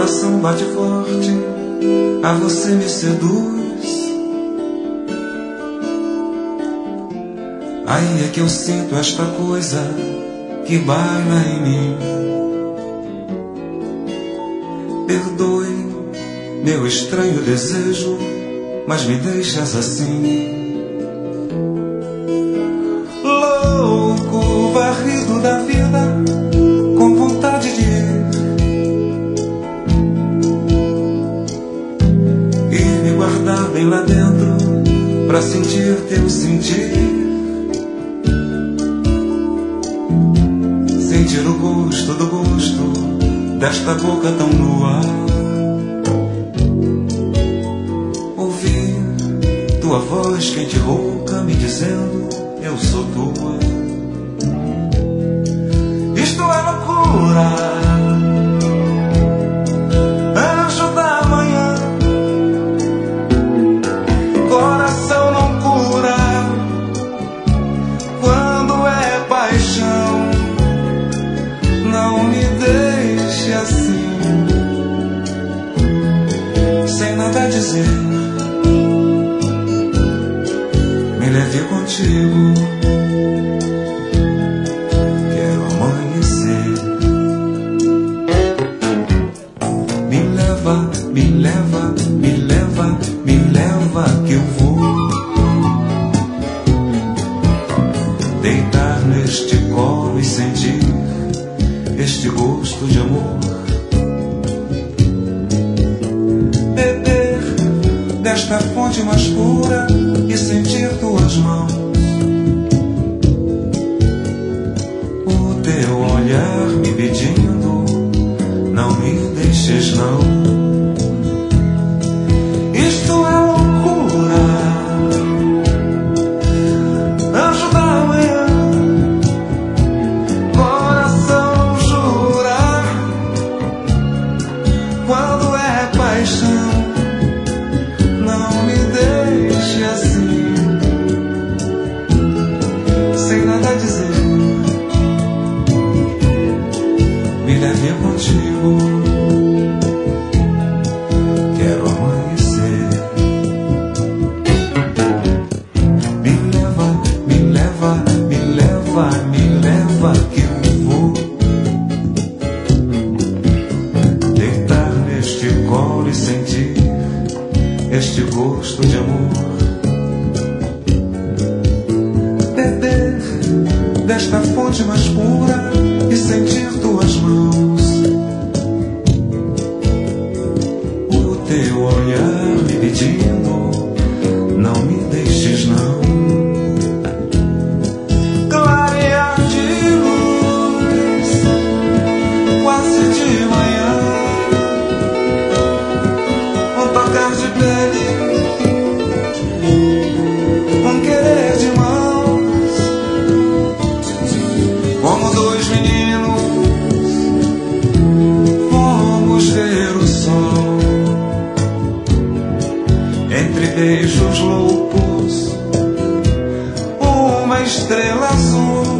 coração bate forte, a você me seduz. Aí é que eu sinto esta coisa que baila em mim. Perdoe meu estranho desejo, mas me deixas assim. Louco, varrido da vida, com vontade de ir e me guardar bem lá dentro, pra sentir teu sentir. Sentir o gosto do gosto desta boca tão nua. Ouvir tua voz quente e rouca me dizendo eu sou tua. Isto é loucura, anjo da manhã. Coração não cura quando é paixão. Não me deixe assim, sem nada a dizer. Me leve contigo, quero amanhecer. Me leva, me leva, me leva, me leva que eu vou deitar neste colo e sentir este gosto de amor. Beber desta fonte mais pura e sentir tuas mãos. O teu olhar me pedindo, não me deixes não. Isto é loucura, anjo da manhã. Coração jura quando é paixão. Não me deixe assim, sem nada a dizer. Me leve contigo, quero amanhecer. Me leva, me leva, me leva, me leva que eu vou deitar neste colo e sentir este gosto de amor. Beber desta fonte mais pura e sentir tuas mãos. O teu olhar me pedindo, não me deixes não. Clarear de luz, quase de manhã. Um tocar de pele, um querer de mãos, como dois meninos, fomos ver o sol. Entre beijos loucos, uma estrela azul.